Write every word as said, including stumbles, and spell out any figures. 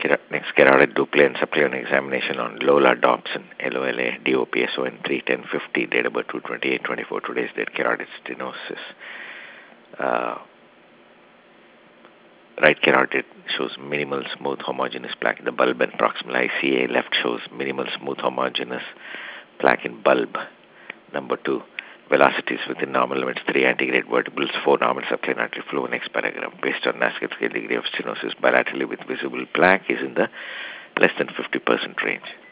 Kera- next, carotid Dupley and subclinical examination on Lola Dobson, L O L A D O P S O N three ten fifty, date of birth two twenty-eight twenty-four, today's date, carotid stenosis. Uh, right carotid shows minimal smooth homogeneous plaque in the bulb and proximal I C A. Left shows minimal smooth homogeneous plaque in bulb. Number two, velocities within normal limits, three antegrade vertebrals, four normal subclinical artery flow. Next paragraph. Based on Nascent scale, degree of stenosis bilaterally with visible plaque is in the less than fifty percent range.